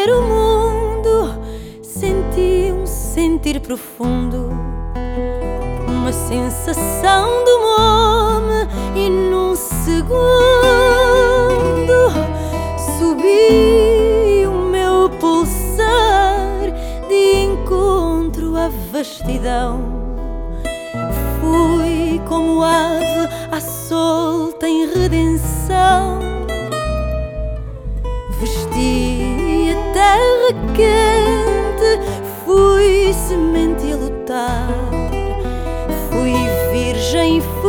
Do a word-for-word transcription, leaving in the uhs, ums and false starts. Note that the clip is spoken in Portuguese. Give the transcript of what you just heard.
ver o mundo, senti um sentir profundo, uma sensação domou-me e num segundo subi o meu pulsar de encontro à vastidão. Fui como ave à solta em redenção, vesti a terra quente, fui semente a lutar, fui virgem